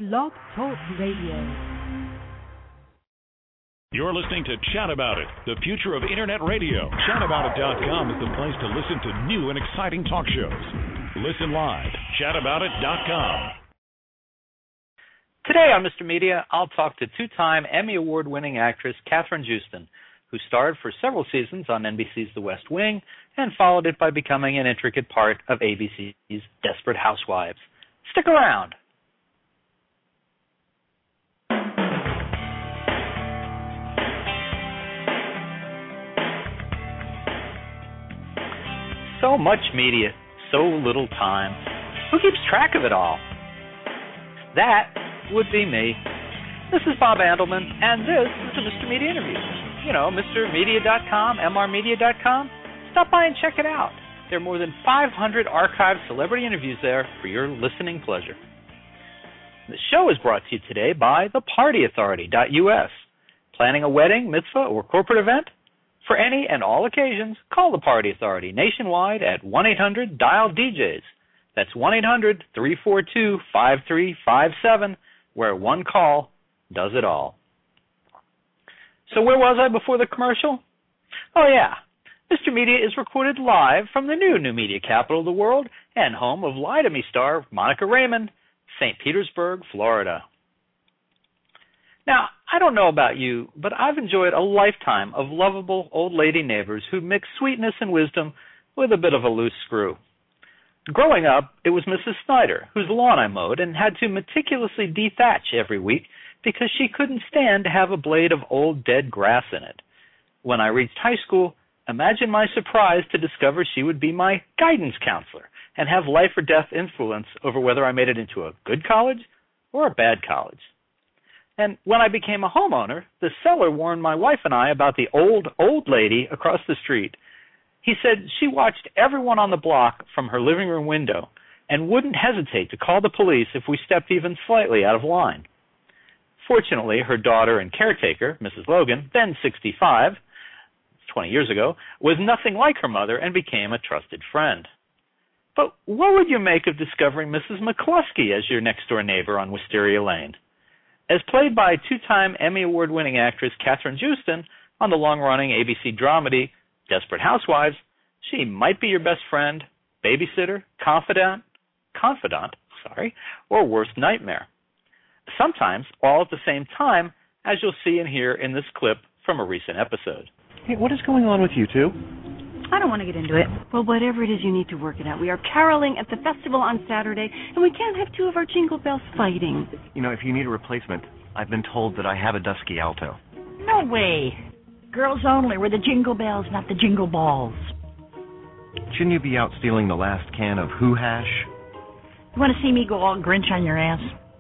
Blog Talk Radio. You're listening to Chat About It, the future of Internet radio. ChatAboutIt.com is the place to listen to new and exciting talk shows. Listen live, ChatAboutIt.com. Today on Mr. Media, I'll talk to two-time Emmy Award-winning actress Kathryn Joosten, who starred for several seasons on NBC's The West Wing and followed it by becoming an intricate part of ABC's Desperate Housewives. Stick around. So much media, so little time. Who keeps track of it all? That would be me. This is Bob Andelman, and this is the Mr. Media Interview. You know, MrMedia.com, MRMedia.com. Stop by and check it out. There are more than 500 archived celebrity interviews there for your listening pleasure. The show is brought to you today by thepartyauthority.us. Planning a wedding, mitzvah, or corporate event? For any and all occasions, call the Party Authority nationwide at 1-800-DIAL-DJs. That's 1-800-342-5357, where one call does it all. So where was I before the commercial? Oh, yeah. Mr. Media is recorded live from the new media capital of the world and home of Lie to Me star Monica Raymond, St. Petersburg, Florida. Now, I don't know about you, but I've enjoyed a lifetime of lovable old lady neighbors who mix sweetness and wisdom with a bit of a loose screw. Growing up, it was Mrs. Snyder, whose lawn I mowed and had to meticulously dethatch every week because she couldn't stand to have a blade of old dead grass in it. When I reached high school, imagine my surprise to discover she would be my guidance counselor and have life or death influence over whether I made it into a good college or a bad college. And when I became a homeowner, the seller warned my wife and I about the old lady across the street. He said she watched everyone on the block from her living room window and wouldn't hesitate to call the police if we stepped even slightly out of line. Fortunately, her daughter and caretaker, Mrs. Logan, then 65, 20 years ago, was nothing like her mother and became a trusted friend. But what would you make of discovering Mrs. McCluskey as your next-door neighbor on Wisteria Lane? As played by two-time Emmy Award-winning actress Kathryn Joosten on the long-running ABC dramedy Desperate Housewives, she might be your best friend, babysitter, confidant, or worst nightmare. Sometimes all at the same time, as you'll see and hear in this clip from a recent episode. Hey, what is going on with you two? I don't want to get into it. Well, whatever it is, you need to work it out. We are caroling at the festival on Saturday, and we can't have two of our jingle bells fighting. You know, if you need a replacement, I've been told that I have a dusky alto. No way. Girls only. We're the jingle bells, not the jingle balls. Shouldn't you be out stealing the last can of Who Hash? You want to see me go all Grinch on your ass?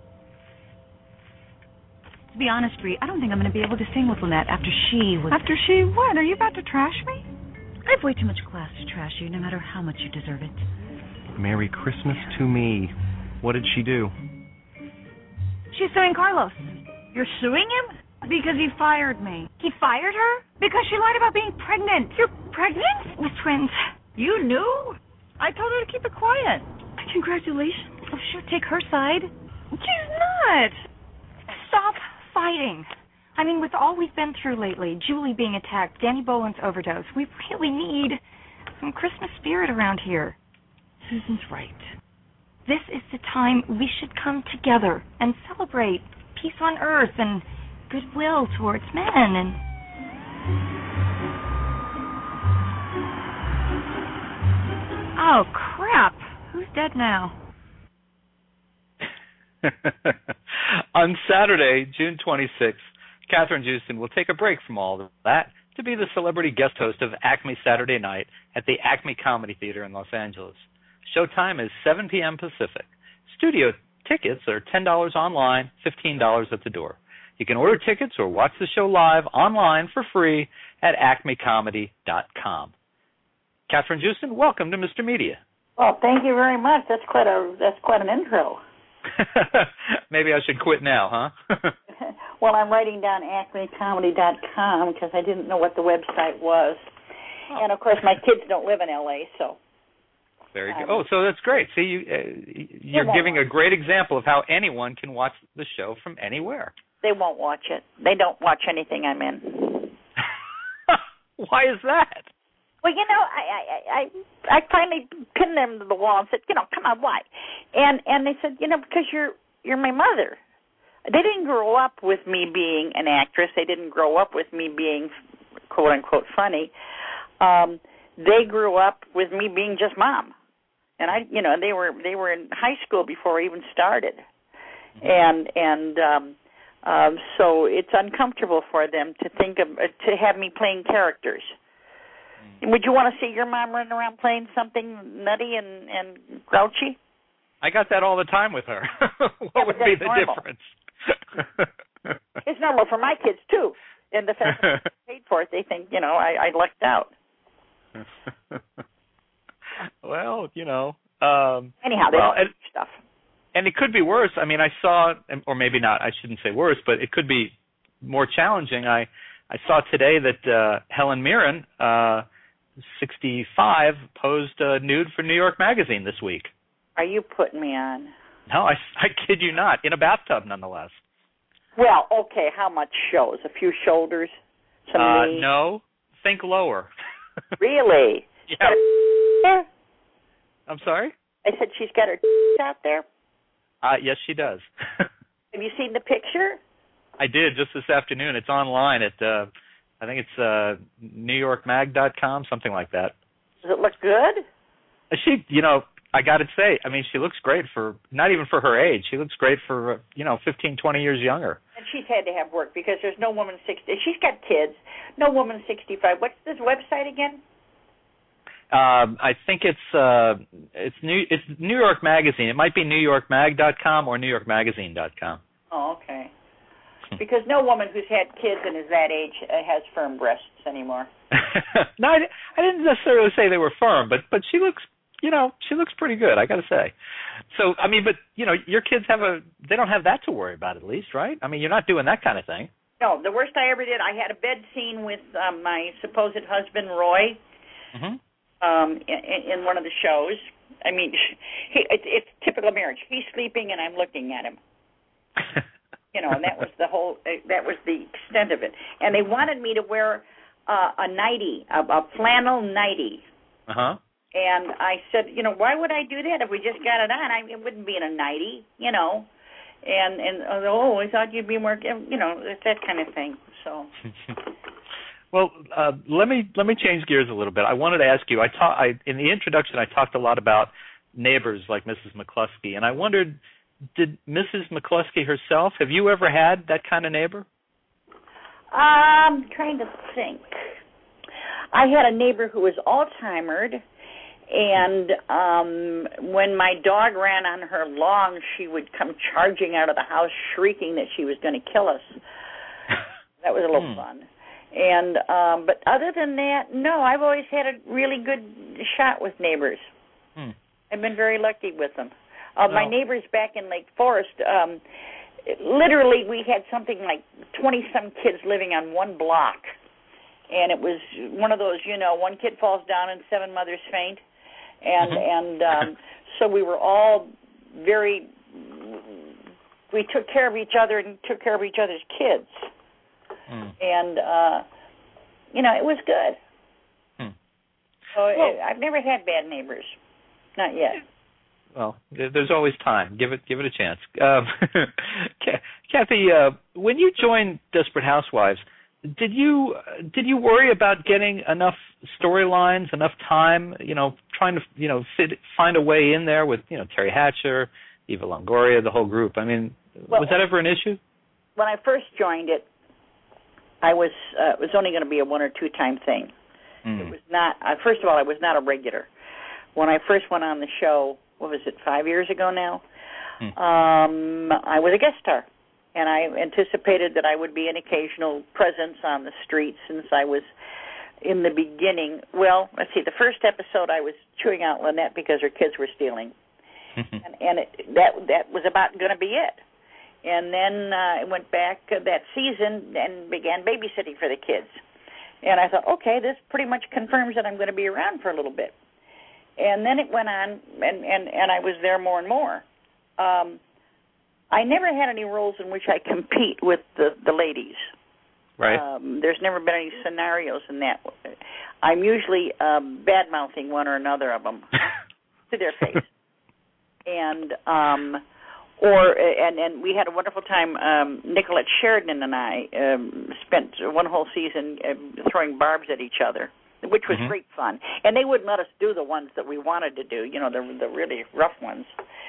To be honest, Bree, I don't think I'm going to be able to sing with Lynette after she was... After she what? Are you about to trash me? I have way too much class to trash you, no matter how much you deserve it. Merry Christmas to me. What did she do? She's suing Carlos. You're suing him? Because he fired me. He fired her? Because she lied about being pregnant. You're pregnant? With twins. You knew? I told her to keep it quiet. Congratulations. Oh, sure, take her side. She's not. Stop fighting. I mean, with all we've been through lately, Julie being attacked, Danny Boland's overdose, we really need some Christmas spirit around here. Susan's right. This is the time we should come together and celebrate peace on earth and goodwill towards men and... Oh, crap. Who's dead now? On Saturday, June 26th, Kathryn Joosten will take a break from all of that to be the celebrity guest host of Acme Saturday Night at the Acme Comedy Theater in Los Angeles. Showtime is 7 p.m. Pacific. Studio tickets are $10 online, $15 at the door. You can order tickets or watch the show live online for free at acmecomedy.com. Kathryn Joosten, welcome to Mr. Media. Well, thank you very much. That's quite an intro. Maybe I should quit now, huh? Well, I'm writing down acmecomedy.com because I didn't know what the website was. Oh. And, of course, my kids don't live in L.A., so. Very good. Oh, so that's great. See, you're giving a great example of how anyone can watch the show from anywhere. They won't watch it. They don't watch anything I'm in. Why is that? Well, I finally pinned them to the wall and said, come on, why? And they said, because you're my mother. They didn't grow up with me being an actress. They didn't grow up with me being, quote unquote, funny. They grew up with me being just mom, and they were in high school before I even started, and so it's uncomfortable for them to have me playing characters. Would you want to see your mom running around playing something nutty and grouchy? I got that all the time with her. What would be the difference? It's normal for my kids too, and the fact that I paid for it, they think I lucked out. Well, anyhow, they don't do stuff. And it could be worse. I mean, I saw, or maybe not, I shouldn't say worse, but it could be more challenging. I saw today that Helen Mirren, 65, posed nude for New York Magazine this week. Are you putting me on? No, I kid you not. In a bathtub, nonetheless. Well, okay, how much shows? A few shoulders? Some knees? No, think lower. Really? Yeah. I'm sorry? I said she's got her out there? Yes, she does. Have you seen the picture? I did just this afternoon. It's online at, I think it's NewYorkMag.com, something like that. Does it look good? She, I got to say, I mean, she looks great for, not even for her age. She looks great for, 15, 20 years younger. And she's had to have work because there's no woman 60. She's got kids. No woman 65. What's this website again? I think it's New York Magazine. It might be NewYorkMag.com or NewYorkMagazine.com. Oh, okay. Because no woman who's had kids and is that age has firm breasts anymore. No, I didn't necessarily say they were firm, but she looks, she looks pretty good, I got to say. So, I mean, but, your kids they don't have that to worry about at least, right? I mean, you're not doing that kind of thing. No, the worst I ever did, I had a bed scene with my supposed husband, Roy, in one of the shows. I mean, it's typical marriage. He's sleeping and I'm looking at him. And that was the extent of it. And they wanted me to wear a nightie, a flannel nightie. Uh-huh. And I said, why would I do that if we just got it on? It wouldn't be in a nightie, And I thought you'd be more, it's that kind of thing. So. Well, let me change gears a little bit. I wanted to ask you. In the introduction, I talked a lot about neighbors like Mrs. McCluskey, and I wondered, did Mrs. McCluskey herself, have you ever had that kind of neighbor? I'm trying to think. I had a neighbor who was Alzheimer'd, and when my dog ran on her lawn, she would come charging out of the house shrieking that she was going to kill us. That was a little fun. And but other than that, no, I've always had a really good shot with neighbors. I've been very lucky with them. My neighbors back in Lake Forest, literally we had something like 20-some kids living on one block. And it was one of those, one kid falls down and 7 mothers faint. And so we were all we took care of each other and took care of each other's kids. And, it was good. So I've never had bad neighbors. Not yet. Well, there's always time. Give it a chance. Kathy, when you joined Desperate Housewives, did you worry about getting enough storylines, enough time, trying to find a way in there with, Terry Hatcher, Eva Longoria, the whole group? I mean, was that ever an issue? When I first joined it, it was only going to be a 1 or 2 time thing. It was not. First of all, I was not a regular. When I first went on the show, what was it, 5 years ago now? I was a guest star, and I anticipated that I would be an occasional presence on the street since I was in the beginning. Well, let's see. The first episode, I was chewing out Lynette because her kids were stealing, and that was about going to be it. And then I went back that season and began babysitting for the kids. And I thought, okay, this pretty much confirms that I'm going to be around for a little bit. And then it went on, and I was there more and more. I never had any roles in which I compete with the ladies. Right. There's never been any scenarios in that. I'm usually bad-mouthing one or another of them to their face. And we had a wonderful time. Nicolette Sheridan and I spent one whole season throwing barbs at each other, which was great fun. And they wouldn't let us do the ones that we wanted to do, the really rough ones.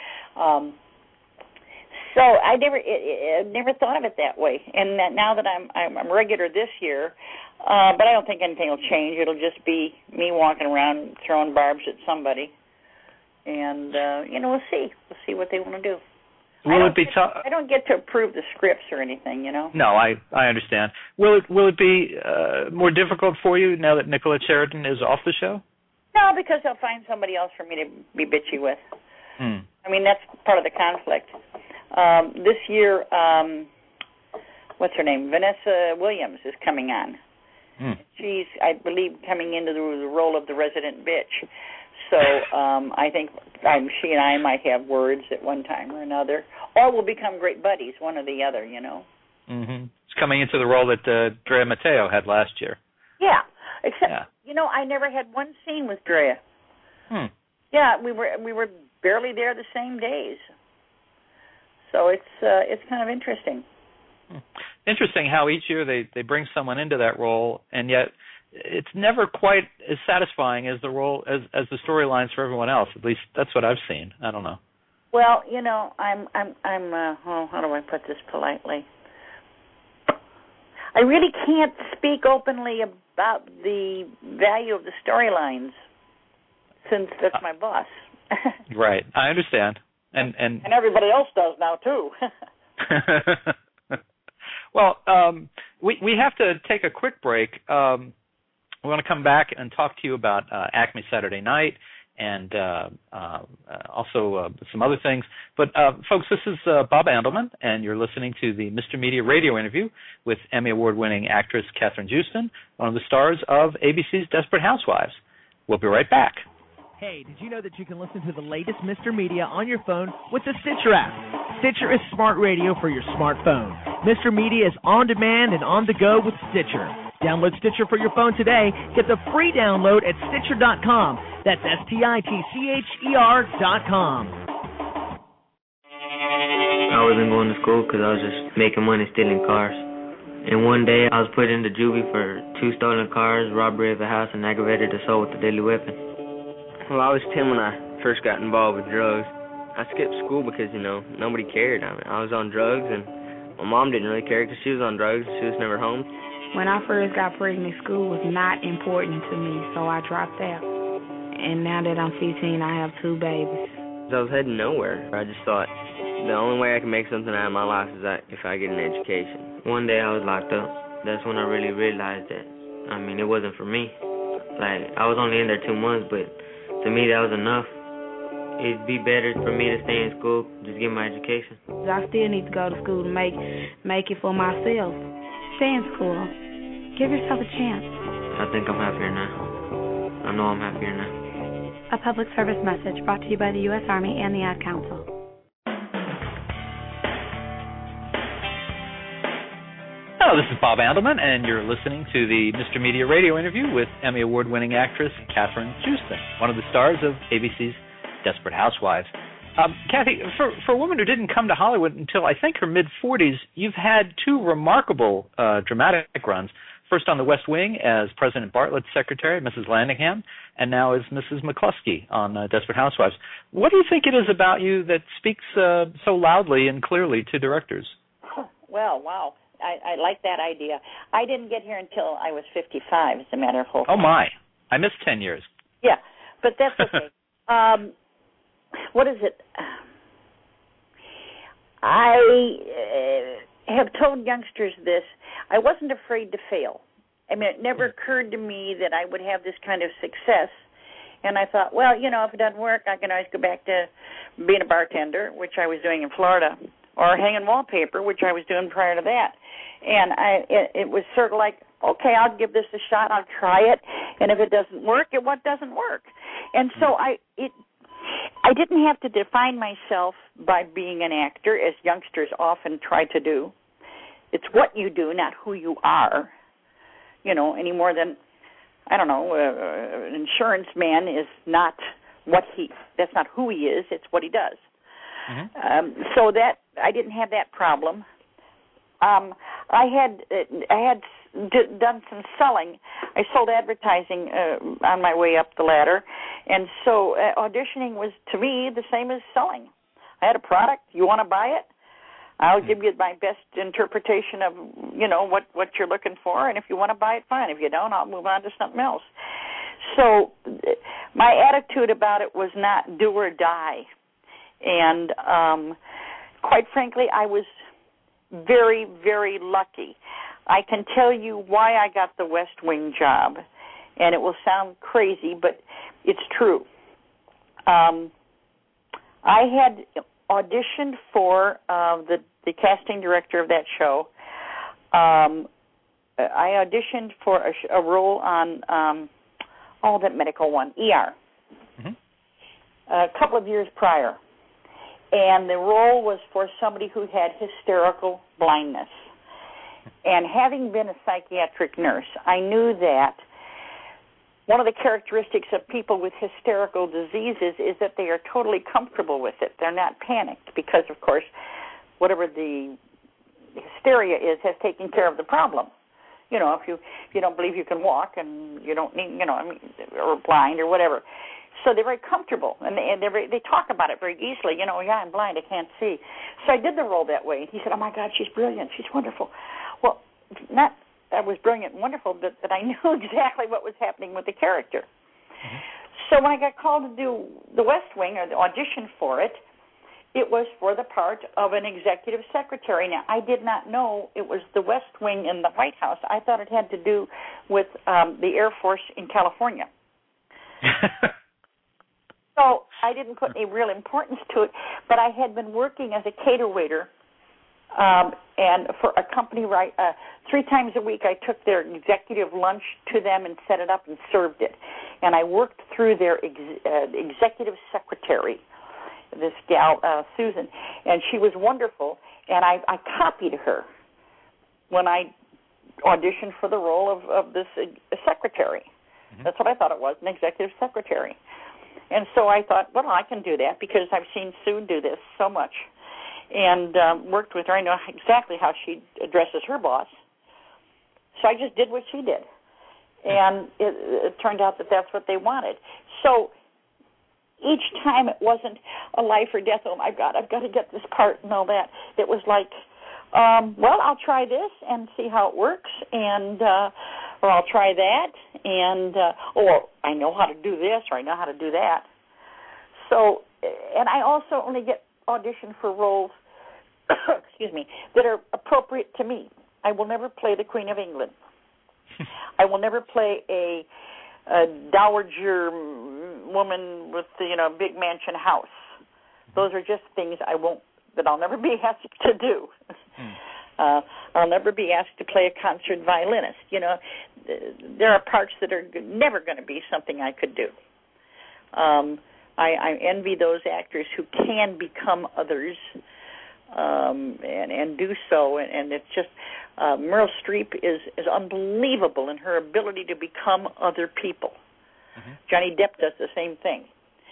So I never thought of it that way. And now that I'm regular this year, but I don't think anything will change. It'll just be me walking around throwing barbs at somebody. And, we'll see. We'll see what they want to do. Will it be tough? I don't get to approve the scripts or anything, No, I understand. Will it be more difficult for you now that Nicolette Sheridan is off the show? No, because they'll find somebody else for me to be bitchy with. I mean, that's part of the conflict. This year, what's her name? Vanessa Williams is coming on. She's, I believe, coming into the role of the resident bitch. So I think she and I might have words at one time or another, or we'll become great buddies, one or the other, It's coming into the role that Drea Mateo had last year. Yeah, except I never had one scene with Drea. Yeah, we were barely there the same days. So it's kind of interesting. Interesting how each year they bring someone into that role, and yet it's never quite as satisfying as the role as the storylines for everyone else. At least that's what I've seen. I don't know. Well, I'm how do I put this politely? I really can't speak openly about the value of the storylines since that's my boss. Right, I understand. And everybody else does now too. Well, we have to take a quick break. We want to come back and talk to you about Acme Saturday Night and also some other things. But, folks, this is Bob Andelman, and you're listening to the Mr. Media radio interview with Emmy Award-winning actress Catherine Houston, one of the stars of ABC's Desperate Housewives. We'll be right back. Hey, did you know that you can listen to the latest Mr. Media on your phone with the Stitcher app? Stitcher is smart radio for your smartphone. Mr. Media is on demand and on the go with Stitcher. Download Stitcher for your phone today. Get the free download at Stitcher.com. That's STITCHER.com. I wasn't going to school because I was just making money stealing cars. And one day I was put into juvie for 2 stolen cars, robbery of a house, and aggravated assault with a deadly weapon. Well, I was 10 when I first got involved with drugs. I skipped school because, nobody cared. I was on drugs, and my mom didn't really care because she was on drugs. She was never home. When I first got pregnant, school was not important to me, so I dropped out. And now that I'm 15, I have 2 babies. I was heading nowhere. I just thought the only way I can make something out of my life is if I get an education. One day I was locked up. That's when I really realized that, it wasn't for me. I was only in there 2 months, but to me, that was enough. It'd be better for me to stay in school, just get my education. I still need to go to school to make it for myself. Stay in school. Give yourself a chance. I think I'm happier now. I know I'm happier now. A public service message brought to you by the U.S. Army and the Ad Council. Hello, this is Bob Andelman, and you're listening to the Mr. Media radio interview with Emmy Award-winning actress Catherine Houston, one of the stars of ABC's Desperate Housewives. Kathy, for a woman who didn't come to Hollywood until I think her mid-40s, you've had 2 remarkable dramatic runs. First on The West Wing as President Bartlett's secretary, Mrs. Landingham, and now as Mrs. McCluskey on Desperate Housewives. What do you think it is about you that speaks so loudly and clearly to directors? Well, wow. I like that idea. I didn't get here until I was 55, as a matter of fact. Oh, my. I missed 10 years. Yeah, but that's okay. What is it? I have told youngsters this. I wasn't afraid to fail. It never occurred to me that I would have this kind of success. And I thought, well, if it doesn't work, I can always go back to being a bartender, which I was doing in Florida, or hanging wallpaper, which I was doing prior to that. And it was sort of like, okay, I'll give this a shot. I'll try it. And if it doesn't work, what doesn't work? And so I didn't have to define myself by being an actor, as youngsters often try to do. It's what you do, not who you are, any more than, I don't know, an insurance man is not that's not who he is, it's what he does. Mm-hmm. So that, I didn't have that problem. I had done some selling. I sold advertising on my way up the ladder, and so auditioning was, to me, the same as selling. I had a product. You want to buy it? I'll give you my best interpretation of, what you're looking for, and if you want to buy it, fine. If you don't, I'll move on to something else. So my attitude about it was not do or die, and quite frankly, I was very, very lucky. I can tell you why I got the West Wing job, and it will sound crazy, but it's true. I had auditioned for the casting director of that show. I auditioned for a role on that medical one, ER, a couple of years prior. And the role was for somebody who had hysterical blindness. And having been a psychiatric nurse, I knew that one of the characteristics of people with hysterical diseases is that they are totally comfortable with it. They're not panicked because, of course, whatever the hysteria is has taken care of the problem. If you don't believe you can walk and you don't need, or blind or whatever. So they're very comfortable, and they talk about it very easily. Yeah, I'm blind, I can't see. So I did the role that way. He said, oh, my God, she's brilliant, she's wonderful. Well, not that was brilliant and wonderful, but that I knew exactly what was happening with the character. Mm-hmm. So when I got called to do the West Wing, or the audition for it, it was for the part of an executive secretary. Now, I did not know it was the West Wing in the White House. I thought it had to do with the Air Force in California. So I didn't put any real importance to it, but I had been working as a cater waiter, and for a company, 3 times a week I took their executive lunch to them and set it up and served it. And I worked through their executive secretary, this gal, Susan, and she was wonderful, and I copied her when I auditioned for the role of this secretary. Mm-hmm. That's what I thought it was, an executive secretary. And so I thought, well, I can do that because I've seen Sue do this so much and worked with her. I know exactly how she addresses her boss. So I just did what she did. And it turned out that that's what they wanted. So each time it wasn't a life or death, oh, my God, I've got to get this part and all that. It was like, well, I'll try this and see how it works, and or I'll try that, and or I know how to do this, or I know how to do that. So, and I also only get auditioned for roles, excuse me, that are appropriate to me. I will never play the Queen of England. I will never play a dowager woman with big mansion house. Those are just things that I'll never be asked to do. I'll never be asked to play a concert violinist. There are parts that are never going to be something I could do. I envy those actors who can become others and do so. And it's just Meryl Streep is unbelievable in her ability to become other people. Mm-hmm. Johnny Depp does the same thing.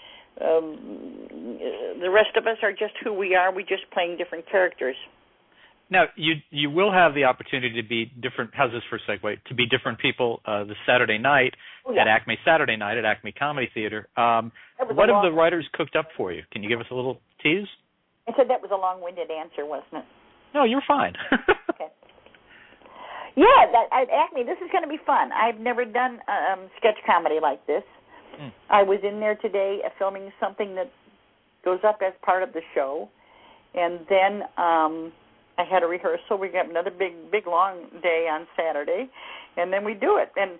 The rest of us are just who we are. We're just playing different characters. Now, you will have the opportunity to be different. How's this for a segue? To be different people this Saturday night at Acme Saturday Night at Acme Comedy Theater. What have the writers cooked up for you? Can you give us a little tease? I said that was a long-winded answer, wasn't it? No, you're fine. Okay. Yeah, at Acme, this is going to be fun. I've never done sketch comedy like this. I was in there today filming something that goes up as part of the show, and then I had a rehearsal. We got another big, long day on Saturday, and then we do it. And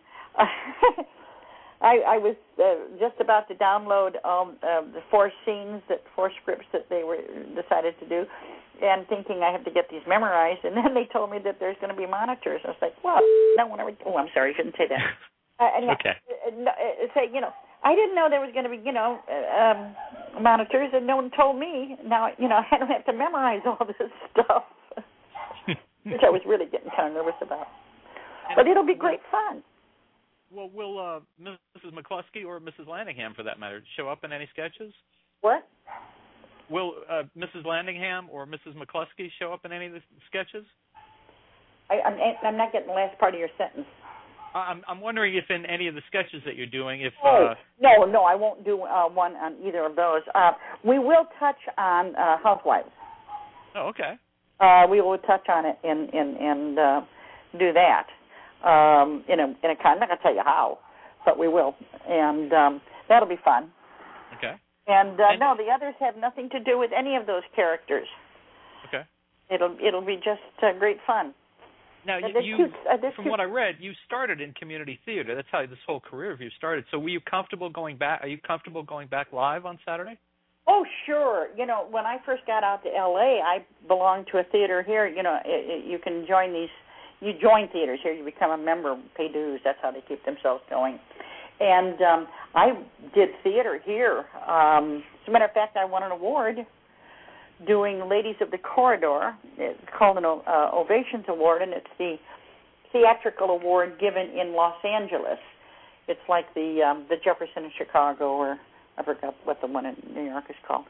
I was just about to download the 4 scripts that they decided to do, and thinking I have to get these memorized. And then they told me that there's going to be monitors. I was like, well, no one ever. Oh, I'm sorry, I shouldn't say that. Okay. Say, I didn't know there was going to be, monitors, and no one told me. Now, I don't have to memorize all this stuff, which I was really getting kind of nervous about. But it'll be great fun. Well, will Mrs. McCluskey or Mrs. Landingham, for that matter, show up in any sketches? What? Will Mrs. Landingham or Mrs. McCluskey show up in any of the sketches? I'm not getting the last part of your sentence. I'm wondering if in any of the sketches that you're doing, if... No, I won't do one on either of those. We will touch on Housewives. Oh, okay. We will touch on it and do that in a kind. I'm not going to tell you how, but we will, and that'll be fun. Okay. And no, the others have nothing to do with any of those characters. Okay. It'll be just great fun. Now, from what I read, you started in community theater. That's how this whole career of you started. So, were you comfortable going back? Are you comfortable going back live on Saturday? Oh, sure. When I first got out to L.A., I belonged to a theater here. You can join these. You join theaters here. You become a member, pay dues. That's how they keep themselves going. And I did theater here. As a matter of fact, I won an award doing Ladies of the Corridor. It's called an Ovations Award, and it's the theatrical award given in Los Angeles. It's like the Jefferson in Chicago, or I forgot what the one in New York is called.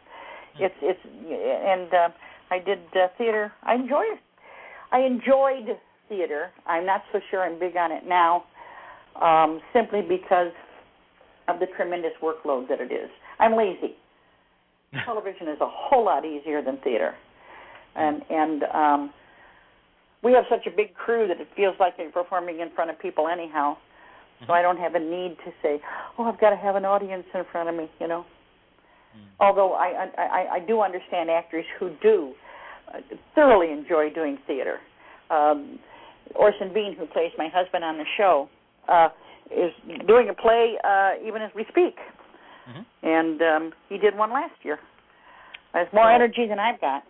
I did theater. I enjoyed theater. I'm not so sure I'm big on it now, simply because of the tremendous workload that it is. I'm lazy. Television is a whole lot easier than theater, and we have such a big crew that it feels like you're performing in front of people anyhow. So I don't have a need to say, "Oh, I've got to have an audience in front of me," Although I do understand actors who do thoroughly enjoy doing theater. Orson Bean, who plays my husband on the show, is doing a play even as we speak. And he did one last year. Has more energy than I've got.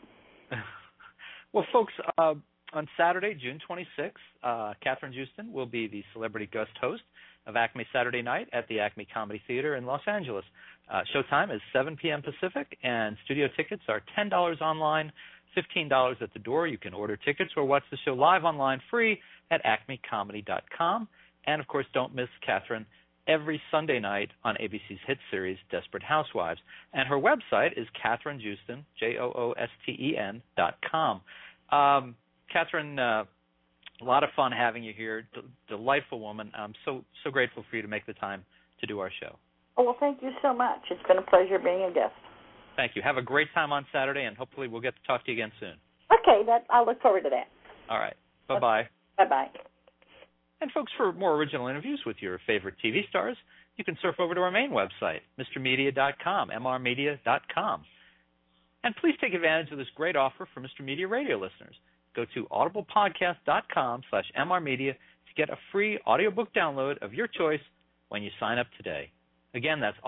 Well, folks, on Saturday, June 26th, Catherine Houston will be the celebrity guest host of Acme Saturday Night at the Acme Comedy Theater in Los Angeles. Showtime is 7 p.m. Pacific, and studio tickets are $10 online, $15 at the door. You can order tickets or watch the show live online free at acmecomedy.com. And, of course, don't miss Catherine every Sunday night on ABC's hit series, Desperate Housewives. And her website is CatherineJoustin, JOOSTEN.com. Catherine, a lot of fun having you here. Delightful woman. I'm so grateful for you to make the time to do our show. Oh, well, thank you so much. It's been a pleasure being a guest. Thank you. Have a great time on Saturday, and hopefully we'll get to talk to you again soon. Okay, I'll look forward to that. All right. Bye-bye. Bye-bye. And, folks, for more original interviews with your favorite TV stars, you can surf over to our main website, MrMedia.com, MRmedia.com. And please take advantage of this great offer for Mr. Media radio listeners. Go to audiblepodcast.com/MRmedia to get a free audiobook download of your choice when you sign up today. Again, that's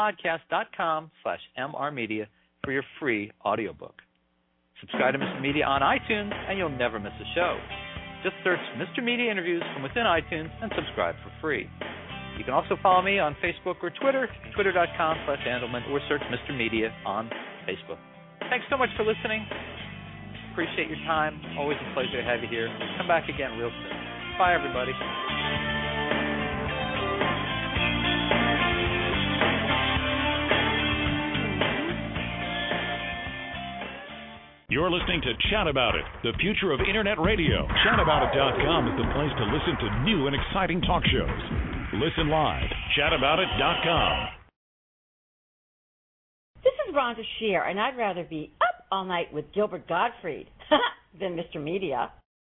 audiblepodcast.com/MRmedia for your free audiobook. Subscribe to Mr. Media on iTunes, and you'll never miss a show. Just search Mr. Media Interviews from within iTunes and subscribe for free. You can also follow me on Facebook or Twitter, twitter.com/Andelman, or search Mr. Media on Facebook. Thanks so much for listening. Appreciate your time. Always a pleasure to have you here. Come back again real soon. Bye, everybody. You're listening to Chat About It, the future of Internet radio. ChatAboutIt.com is the place to listen to new and exciting talk shows. Listen live. ChatAboutIt.com. This is Rhonda Shear, and I'd rather be up all night with Gilbert Gottfried than Mr. Media.